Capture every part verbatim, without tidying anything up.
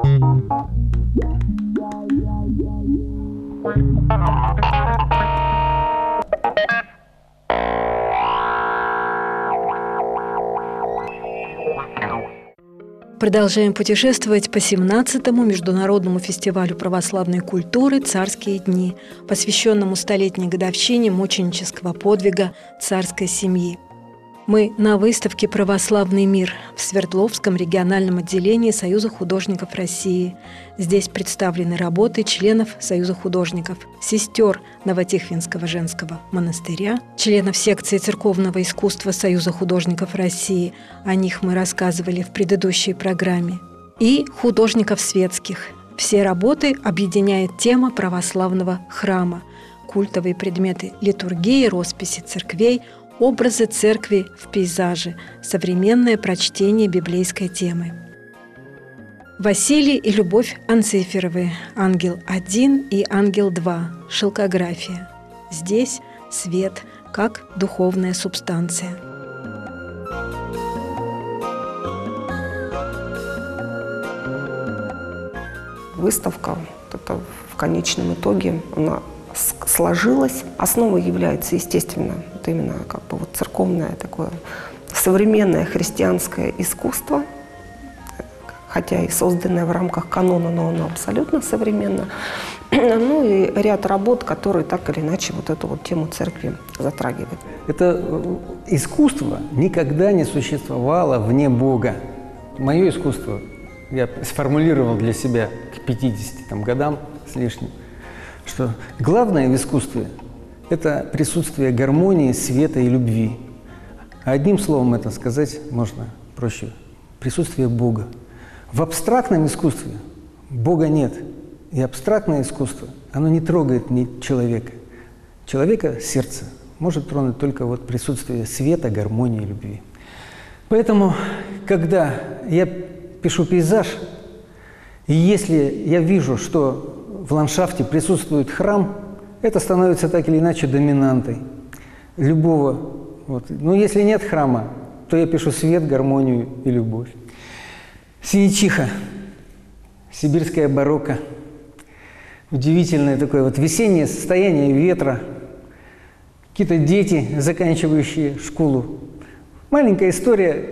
Продолжаем путешествовать по семнадцатому международному фестивалю православной культуры «Царские дни», посвященному столетней годовщине мученического подвига царской семьи. Мы на выставке «Православный мир» в Свердловском региональном отделении Союза художников России. Здесь представлены работы членов Союза художников, сестер Новотихвинского женского монастыря, членов секции церковного искусства Союза художников России, о них мы рассказывали в предыдущей программе, и художников светских. Все работы объединяет тема православного храма, культовые предметы литургии, росписи церквей, образы церкви в пейзаже, современное прочтение библейской темы. Василий и Любовь Анциферовы, «Ангел один» и «Ангел два», шелкография. Здесь свет как духовная субстанция. Выставка, это в конечном итоге, она сложилась. Основой является, естественно, это именно как бы вот церковное такое современное христианское искусство, хотя и созданное в рамках канона, но оно абсолютно современно. Ну и ряд работ, которые так или иначе вот эту вот тему церкви затрагивают. Это искусство никогда не существовало вне Бога. Мое искусство я сформулировал для себя к пятидесяти там, годам с лишним, что главное в искусстве – это присутствие гармонии, света и любви. А одним словом это сказать можно проще – присутствие Бога. В абстрактном искусстве Бога нет. И абстрактное искусство, оно не трогает ни человека. Человека сердце может тронуть только вот присутствие света, гармонии и любви. Поэтому, когда я пишу пейзаж, и если я вижу, что в ландшафте присутствует храм, это становится так или иначе доминантой любого. Вот. Но если нет храма, то я пишу свет, гармонию и любовь. Синичиха, сибирская барокко. Удивительное такое вот весеннее состояние ветра. Какие-то дети, заканчивающие школу. Маленькая история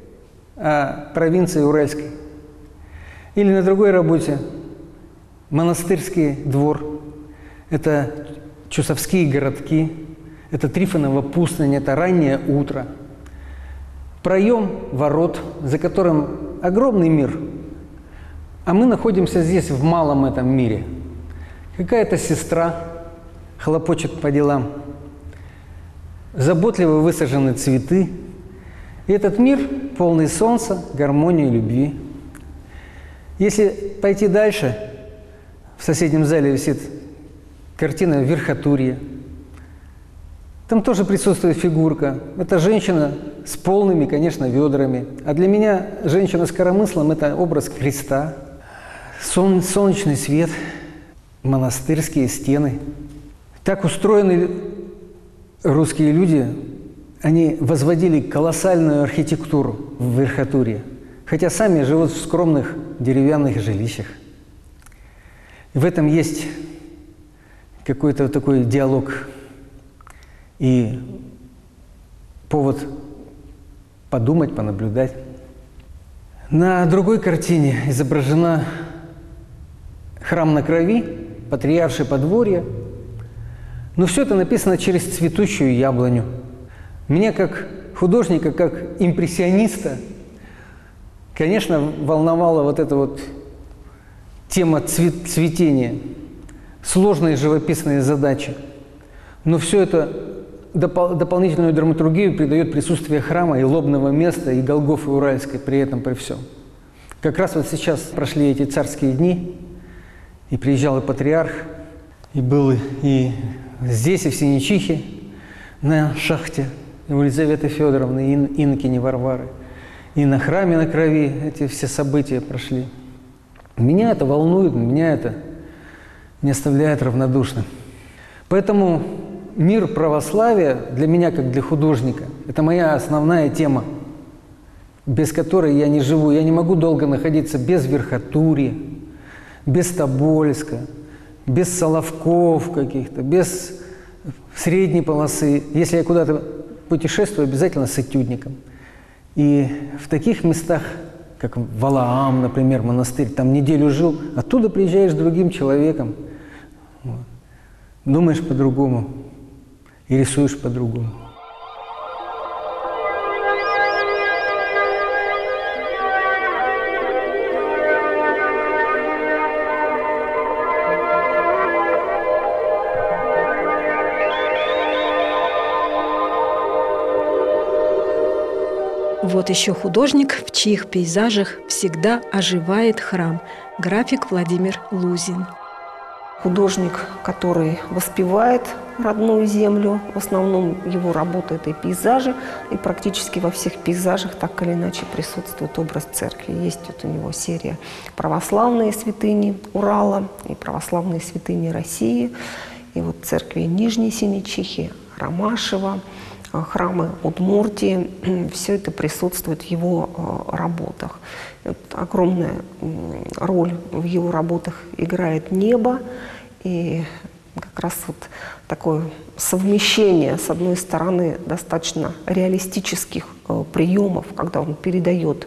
о провинции Уральской. Или на другой работе монастырский двор. Это Чусовские городки. Это Трифонова пустынь, это раннее утро. Проем ворот, за которым огромный мир. А мы находимся здесь, в малом этом мире. Какая-то сестра хлопочет по делам. Заботливо высажены цветы. И этот мир полный солнца, гармонии, любви. Если пойти дальше, в соседнем зале висит картина «Верхотурье». Там тоже присутствует фигурка. Это женщина с полными, конечно, ведрами. А для меня женщина с коромыслом – это образ Христа. Сон, солнечный свет, монастырские стены. Так устроены русские люди. Они возводили колоссальную архитектуру в Верхотурье, хотя сами живут в скромных деревянных жилищах. И в этом есть какой-то такой диалог и повод подумать, понаблюдать. На другой картине изображена храм на крови, патриаршее подворье, но все это написано через цветущую яблоню. Меня как художника, как импрессиониста, конечно, волновала вот эта вот тема цвет, цветения, сложные живописные задачи. Но все это допол дополнительную драматургию придает присутствие храма и лобного места, и Голгофы Уральской при этом, при всем. Как раз вот сейчас прошли эти царские дни, и приезжал и патриарх, и был и здесь, и в Синичихе, на шахте у Елизаветы Федоровны, и инокини Варвары, и на храме на крови эти все события прошли. Меня это волнует, меня это не оставляет равнодушным. Поэтому мир православия для меня, как для художника, это моя основная тема. без которой я не живу. Я не могу долго находиться без Верхотурья, без Тобольска, без Соловков каких-то, без средней полосы. Если я куда-то путешествую, обязательно с этюдником. И в таких местах, как Валаам, например, монастырь, там неделю жил, оттуда приезжаешь с другим человеком, вот, думаешь по-другому и рисуешь по-другому. Вот еще художник, в чьих пейзажах всегда оживает храм. График Владимир Лузин. Художник, который воспевает родную землю. В основном его работа – это и пейзажи. И практически во всех пейзажах так или иначе присутствует образ церкви. Есть вот у него серия «Православные святыни Урала» и «Православные святыни России». И вот церкви Нижней Синечихи, Ромашева, храмы Удмуртии, все это присутствует в его работах. Вот огромная роль в его работах играет небо, и как раз вот такое совмещение, с одной стороны, достаточно реалистических приемов, когда он передает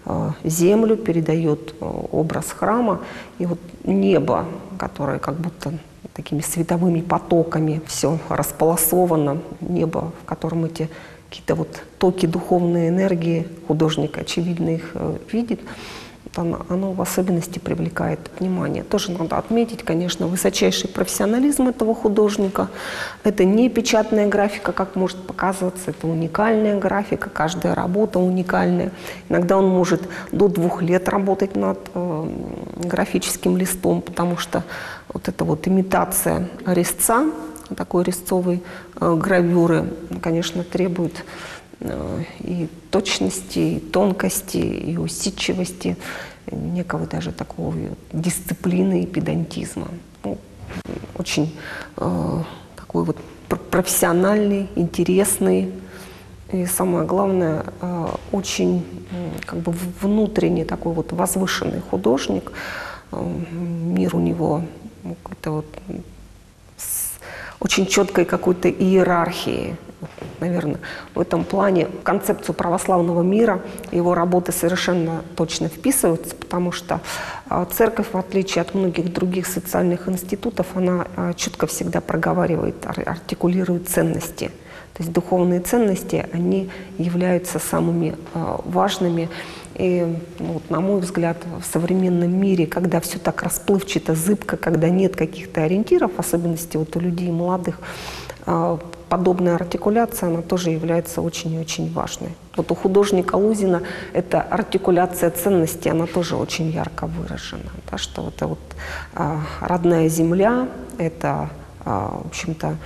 землю, передает образ храма, и вот небо, которое как будто такими световыми потоками все располосовано, небо, в котором эти какие-то вот токи духовной энергии, художник, очевидно, их э, видит, оно, оно в особенности привлекает внимание. Тоже надо отметить, конечно, высочайший профессионализм этого художника. Это не печатная графика, как может показываться, это уникальная графика, каждая работа уникальная. Иногда он может до двух лет работать над э, графическим листом, потому что вот эта вот имитация резца, такой резцовой э, гравюры, конечно, требует э, и точности, и тонкости, и усидчивости, некого даже такого дисциплины и педантизма. Ну, очень э, такой вот профессиональный, интересный и, самое главное, э, очень э, как бы внутренний такой вот возвышенный художник. Э, мир у него какой-то вот с очень четкой какой-то иерархией. Наверное, в этом плане в концепцию православного мира его работы совершенно точно вписываются, потому что церковь, в отличие от многих других социальных институтов, она четко всегда проговаривает, артикулирует ценности. То есть духовные ценности, они являются самыми важными. И, вот, на мой взгляд, в современном мире, когда все так расплывчато, зыбко, когда нет каких-то ориентиров, в особенности вот у людей молодых, подобная артикуляция, она тоже является очень и очень важной. Вот у художника Лузина эта артикуляция ценностей, она тоже очень ярко выражена. Да, что это вот а, родная земля, это, а, в общем-то,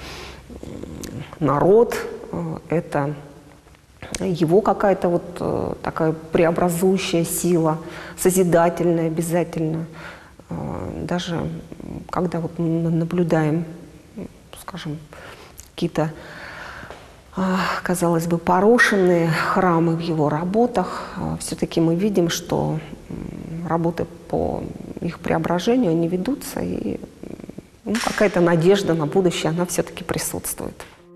народ, а, это его какая-то вот а, такая преобразующая сила, созидательная обязательно. А, даже когда вот мы наблюдаем, скажем, какие-то, казалось бы, порушенные храмы в его работах, все-таки мы видим, что работы по их преображению, они ведутся, и ну, какая-то надежда на будущее, она все-таки присутствует.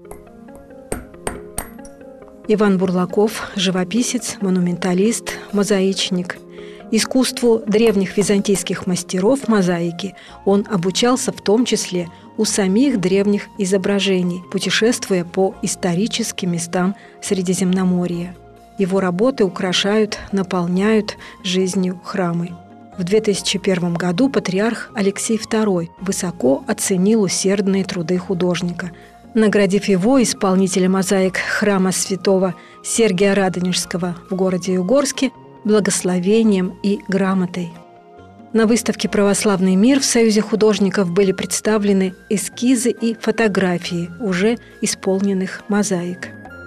Иван Бурлаков – живописец, монументалист, мозаичник. Искусству древних византийских мастеров мозаики он обучался в том числе у самих древних изображений, путешествуя по историческим местам Средиземноморья. Его работы украшают, наполняют жизнью храмы. В две тысячи первом году патриарх Алексей второй высоко оценил усердные труды художника, наградив его, исполнителя мозаик храма святого Сергия Радонежского в городе Югорске, благословением и грамотой. На выставке «Православный мир» в Союзе художников были представлены эскизы и фотографии уже исполненных мозаик.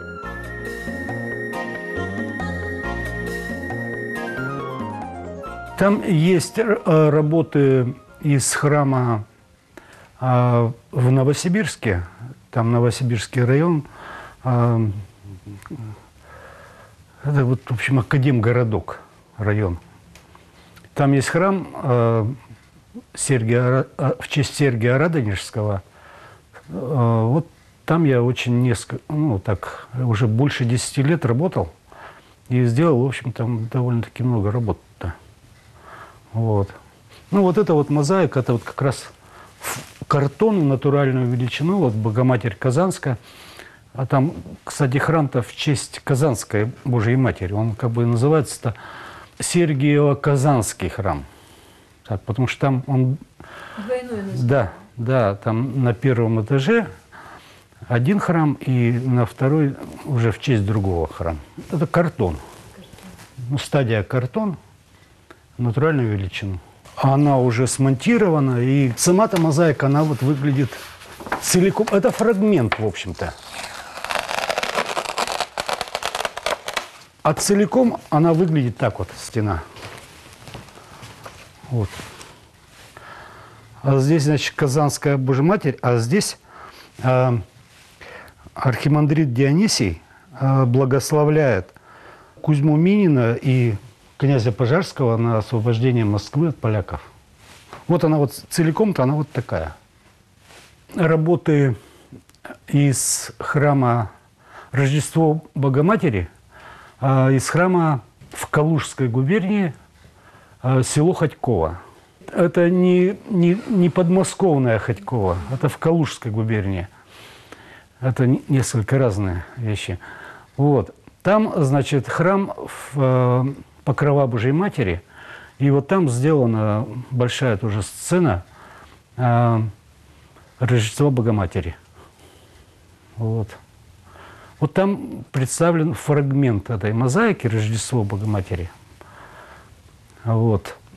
Там есть работы из храма в Новосибирске, там Новосибирский район, Это вот, в общем, Академгородок, район. Там есть храм э, Сергия, в честь Сергия Радонежского. Э, вот там я очень несколько, ну, так, уже больше десяти лет работал. И сделал, в общем, там довольно-таки много работы-то. Вот. Ну, вот эта вот мозаика, это вот как раз картон, натуральную величину, вот Богоматерь Казанская. А там, кстати, храм-то в честь Казанской Божьей Матери. Он как бы называется-то Сергиево-Казанский храм. Так, потому что там он... Двойное название. Да, да, там на первом этаже один храм, и на второй уже в честь другого храма. Это картон. Ну, стадия картон, натуральную величину. Она уже смонтирована, и сама-то мозаика, она вот выглядит целиком. Это фрагмент, в общем-то. А целиком она выглядит так вот, стена. Вот. А здесь, значит, Казанская Божья Матерь, а здесь э, архимандрит Дионисий э, благословляет Кузьму Минина и князя Пожарского на освобождение Москвы от поляков. Вот она вот целиком-то, она вот такая. Работы из храма Рождество Богоматери, из храма в Калужской губернии, село Ходьково. Это не, не, не подмосковная Ходьково, это в Калужской губернии. Это несколько разные вещи. Вот. Там, значит, храм в Покрова Божьей Матери, и вот там сделана большая тоже сцена Рождества Богоматери. Вот. Вот там представлен фрагмент этой мозаики «Рождество Богоматери». Вот.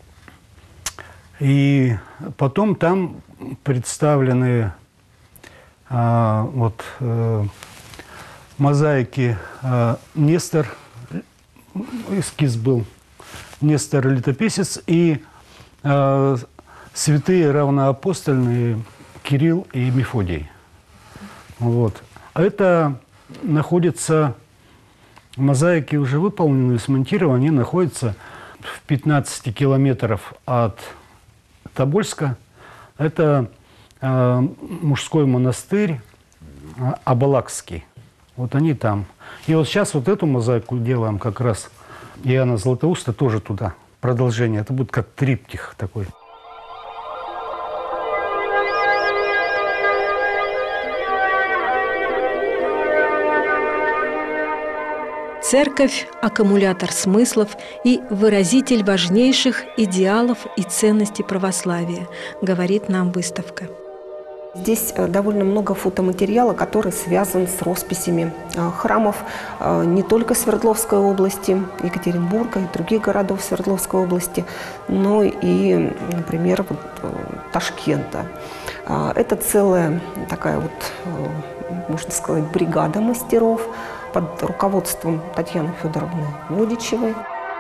И потом там представлены а, вот, а, мозаики а, Нестор, эскиз был, Нестор Летописец, и а, святые равноапостольные Кирилл и Мефодий. Вот. Это находится, мозаики уже выполнены, смонтированы, они находятся в пятнадцати километрах от Тобольска. Это э, мужской монастырь э, Абалакский. Вот они там. И вот сейчас вот эту мозаику делаем как раз. Иоанна Златоуста тоже туда. Продолжение. Это будет как триптих такой. Церковь – аккумулятор смыслов и выразитель важнейших идеалов и ценностей православия, говорит нам выставка. Здесь довольно много фотоматериала, который связан с росписями храмов не только Свердловской области, Екатеринбурга и других городов Свердловской области, но и, например, вот, Ташкента. Это целая такая вот, можно сказать, бригада мастеров под руководством Татьяны Федоровны Водичевой.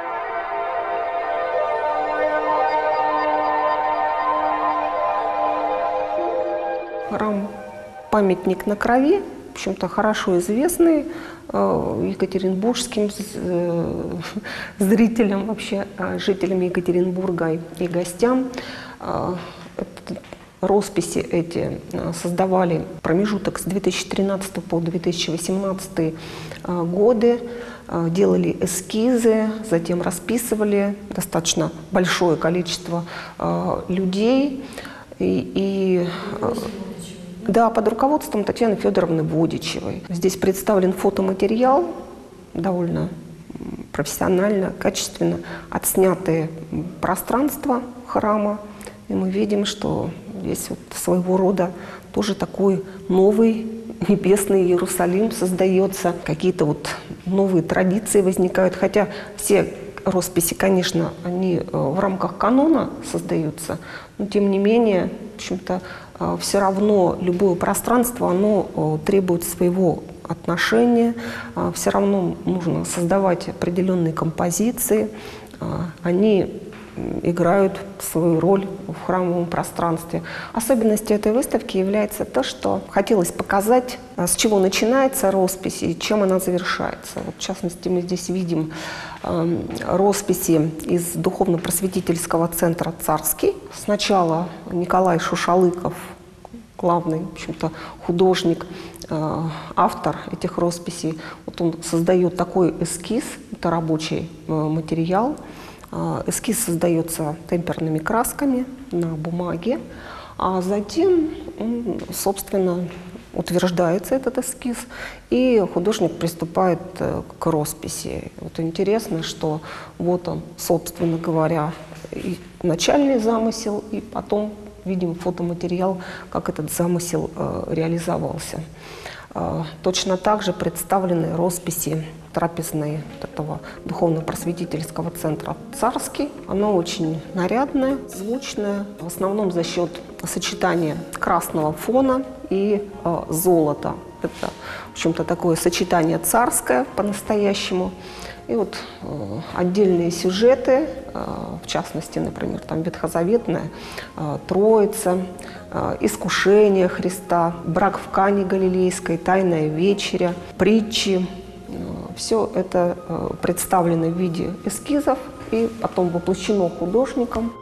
Храм «Памятник на крови», в общем-то, хорошо известный э, екатеринбургским э, зрителям, вообще э, жителям Екатеринбурга и гостям. Э, это, росписи эти э, создавали промежуток с две тысячи тринадцатого по две тысячи восемнадцатый э, годы, э, делали эскизы, затем расписывали достаточно большое количество э, людей. И, и, э, Да, под руководством Татьяны Федоровны Водичевой. Здесь представлен фотоматериал, довольно профессионально, качественно отснятые пространства храма. И мы видим, что здесь вот своего рода тоже такой новый небесный Иерусалим создается. Какие-то вот новые традиции возникают. Хотя все росписи, конечно, они в рамках канона создаются, но тем не менее, в общем-то, все равно любое пространство, оно требует своего отношения, все равно нужно создавать определенные композиции. Они играют свою роль в храмовом пространстве. Особенностью этой выставки является то, что хотелось показать, с чего начинается роспись и чем она завершается. Вот, в частности, мы здесь видим э, росписи из духовно-просветительского центра «Царский». Сначала Николай Шушалыков, главный, в общем-то, художник, э, автор этих росписей, вот он создает такой эскиз, это рабочий э, материал. Э, эскиз создается темперными красками на бумаге, а затем, э, собственно, утверждается этот эскиз, и художник приступает э, к росписи. Вот интересно, что вот он, собственно говоря, и начальный замысел, и потом видим фотоматериал, как этот замысел э, реализовался. Э, точно так же представлены росписи трапезной вот этого духовно-просветительского центра «Царский». Она очень нарядная, звучная, в основном за счет сочетания красного фона и э, золота. Это, в общем-то, такое сочетание царское по-настоящему. И вот э, отдельные сюжеты, э, в частности, например, там ветхозаветная э, Троица, э, искушение Христа, брак в Кане Галилейской, тайная вечеря, притчи. Э, все это э, представлено в виде эскизов и потом воплощено художником.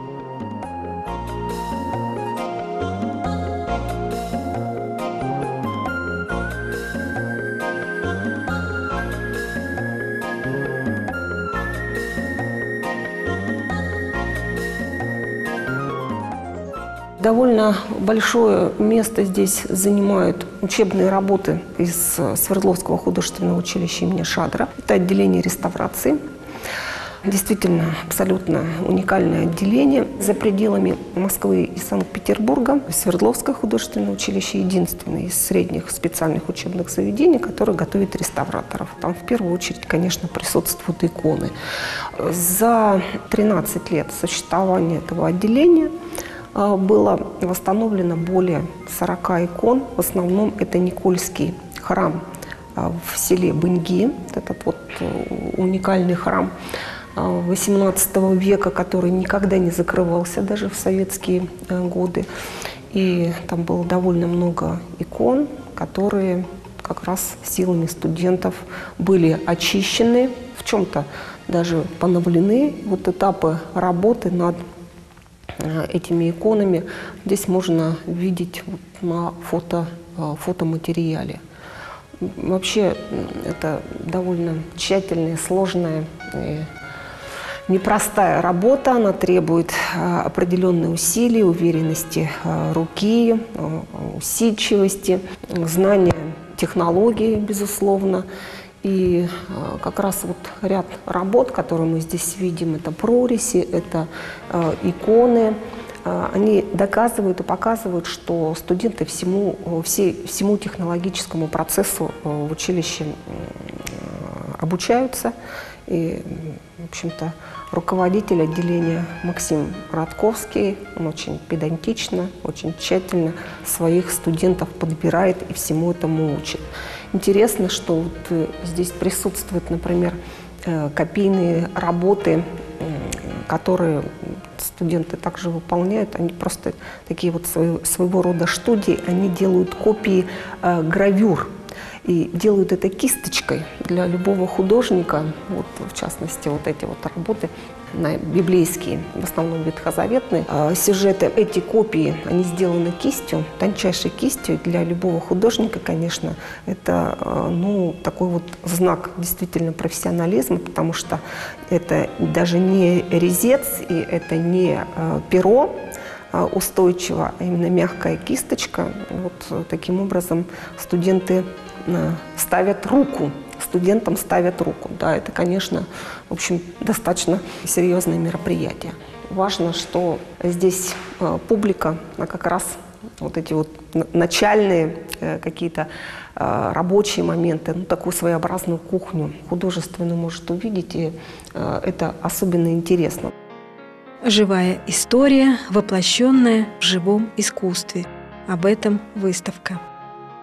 Довольно большое место здесь занимают учебные работы из Свердловского художественного училища имени Шадра. Это отделение реставрации. Действительно, абсолютно уникальное отделение. За пределами Москвы и Санкт-Петербурга Свердловское художественное училище единственное из средних специальных учебных заведений, которое готовит реставраторов. Там в первую очередь, конечно, присутствуют иконы. За тринадцать лет существования этого отделения было восстановлено более сорока икон. В основном это Никольский храм в селе Быньги, этот вот уникальный храм восемнадцатого века, который никогда не закрывался даже в советские годы. И там было довольно много икон, которые как раз силами студентов были очищены, в чем-то даже поновлены. Вот этапы работы над этими иконами здесь можно видеть вот на фото, фотоматериале. Вообще это довольно тщательная, сложная и непростая работа. Она требует определенных усилий, уверенности руки, усидчивости, знания технологий, безусловно. И э, как раз вот ряд работ, которые мы здесь видим, это прореси, это э, иконы, э, они доказывают и показывают, что студенты всему, все, всему технологическому процессу э, в училище э, обучаются. И, в общем-то, руководитель отделения Максим Радковский, он очень педантично, очень тщательно своих студентов подбирает и всему этому учит. Интересно, что вот здесь присутствуют, например, копийные работы, которые студенты также выполняют. Они просто такие вот своего рода студии, они делают копии гравюр. И делают это кисточкой для любого художника, вот, в частности, вот эти вот работы на библейские, в основном ветхозаветные э, сюжеты. Эти копии, они сделаны кистью, тончайшей кистью. Для любого художника, конечно, это э, ну, такой вот знак действительно профессионализма, потому что это даже не резец и это не э, перо э, устойчиво, а именно мягкая кисточка. Вот э, таким образом студенты ставят руку, студентам ставят руку. Да, это, конечно, в общем, достаточно серьезное мероприятие. Важно, что здесь э, публика, она как раз вот эти вот начальные э, какие-то э, рабочие моменты, ну, такую своеобразную кухню художественную может увидеть, и э, это особенно интересно. Живая история, воплощенная в живом искусстве. Об этом выставка.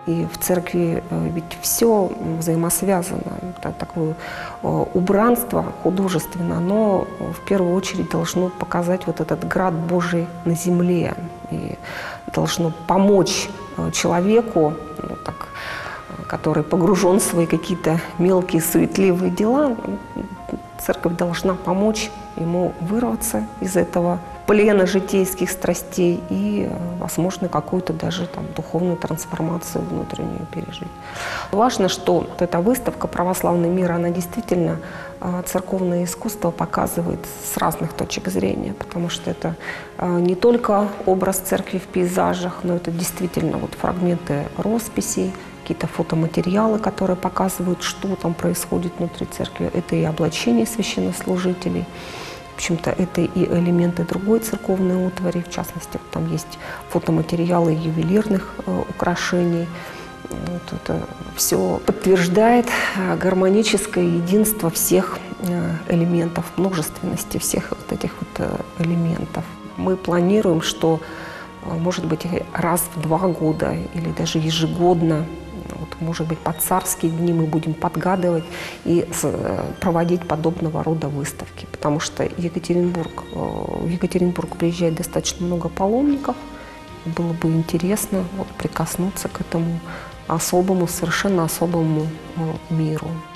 И в церкви ведь все взаимосвязано. Это такое убранство художественное, оно в первую очередь должно показать вот этот град Божий на земле. И должно помочь человеку, ну, так, который погружен в свои какие-то мелкие суетливые дела. Церковь должна помочь ему вырваться из этого плена житейских страстей и, возможно, какую-то даже там духовную трансформацию внутреннюю пережить. Важно, что вот эта выставка «Православный мир», она действительно церковное искусство показывает с разных точек зрения, потому что это не только образ церкви в пейзажах, но это действительно вот фрагменты росписей, какие-то фотоматериалы, которые показывают, что там происходит внутри церкви. Это и облачение священнослужителей. В общем-то, это и элементы другой церковной утвари. В частности, вот там есть фотоматериалы ювелирных э, украшений. Вот это все подтверждает гармоническое единство всех элементов, множественности всех вот этих вот элементов. Мы планируем, что, может быть, раз в два года или даже ежегодно, вот, может быть, под царские дни мы будем подгадывать и проводить подобного рода выставки. Потому что Екатеринбург, в Екатеринбург приезжает достаточно много паломников. Было бы интересно вот, прикоснуться к этому особому, совершенно особому миру.